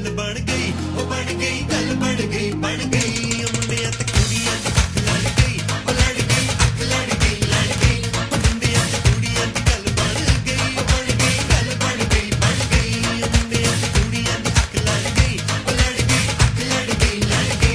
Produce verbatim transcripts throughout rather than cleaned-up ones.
गल बन गई ओ बन गई गल बन गई बन गई मुंडिया ते कुड़ियां दी अख लड़ गई ओ लड़ गई अख लड़ गई लड़ गई मुंडिया ते कुड़ियां दी गल बन गई ओ बन गई गल बन गई बन गई मुंडिया ते कुड़ियां दी अख लड़ गई ओ लड़ गई अख लड़ गई लड़ गई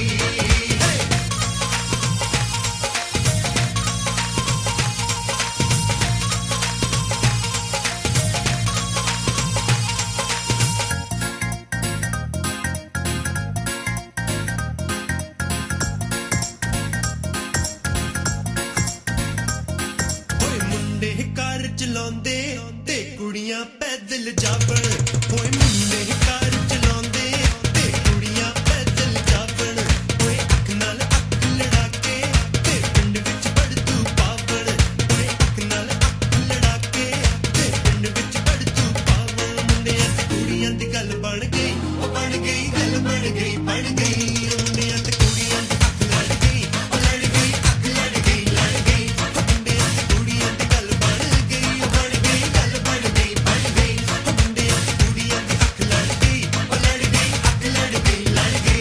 कार चलांदे ते कुड़ियां पैदल जावण होए मुंडे कार चलांदे ते कुड़ियां पैदल जावण होए अख नाल अख लड़ा के ते पिंड विच बड़तू पावण होए अख नाल अख लड़ा के ते पिंड विच बड़तू पावण मुंडियां ते कुड़ियां दी गल बन गई ओ बन गई गल बन गई बन गई मुंडियां ते कुड़ियां दी अख लड़ गई ओ लड़ गई अख लड़ गई लड़ गई मुंडियां ते कुड़ियां दी गल बन गई ओ बन गई गल बन गई बन गई मुंडियां ते कुड़ियां दी अख लड़ गई ओ लड़ गई अख लड़ गई लड़ गई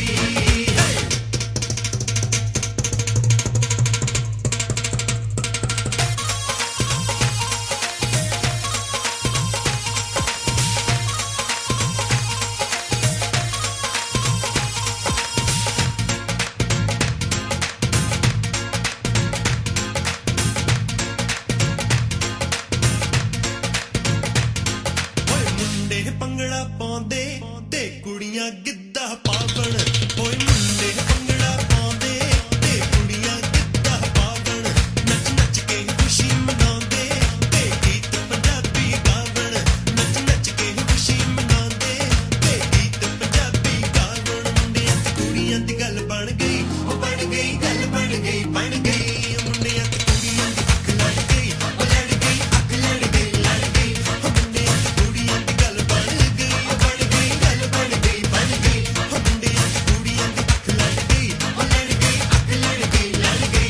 पंगड़ा पाउंदे ते कुड़ियां गिद्धा पावण ओए मुंडे पंगड़ा पाउंदे ते कुड़ियां गिद्धा पावण नच नच के खुशी मनाउंदे ते गीत पंजाबी गावण नच नच के खुशी मनाउंदे ते गीत पंजाबी गावण मुंडियां ते कुड़ियां दी गल बन गई ओ बन गई गल बन गई बन गई मुंडियां ते कुड़ियां दी अख लड़ गई ओ लड़ गई अख लड़ गई लड़ गई मुंडियां ते कुड़ियां दी गल बन गई ओ बन गई गल बन गई बन गई मुंडियां ते कुड़ियां दी अख लड़ गई ओ लड़ गई अख लड़ गई लड़ गई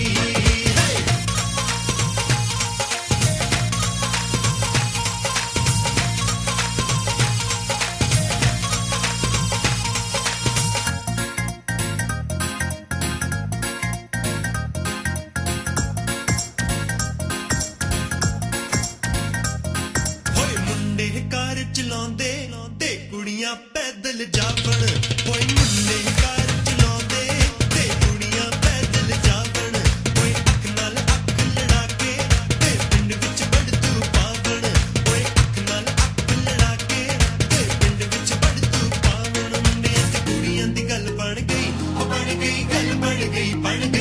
होए मुंडे कार चलांदे ते कुड़ियां पैदल जावण होए मुंडे कार चलांदे ते कुड़ियां पैदल जावण होए अख नाल अख लड़ा के ते पिंड विच बड़तू पावण होए अख नाल अख लड़ा के ते पिंड विच बड़तू पावण मुंडियां ते कुड़ियां दी गल बन गई ओ बन गई गल बन गई बन गई